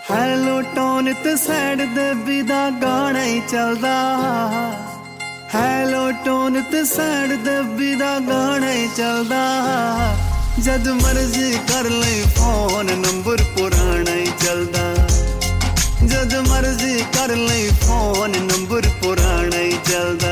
Hello tone ਤੇ sad Devi ਦਾ ਗਾਣਾ ਹੀ ਚੱਲਦਾ। ਹੈਲੋ ਟੋਨ ਤੇ ਸੈਡ ਦੇਵੀ ਦਾ ਗਾਣਾ ਹੀ ਚੱਲਦਾ। ਜਦ ਮਰਜ਼ੀ ਕਰ ਲਈ ਫੋਨ ਨੰਬਰ ਪੁਰਾਣਾ ਹੀ ਚੱਲਦਾ। ਜਦ ਮਰਜ਼ੀ ਕਰ ਲਈ ਫੋਨ ਨੰਬਰ ਪੁਰਾਣਾ ਹੀ ਚੱਲਦਾ।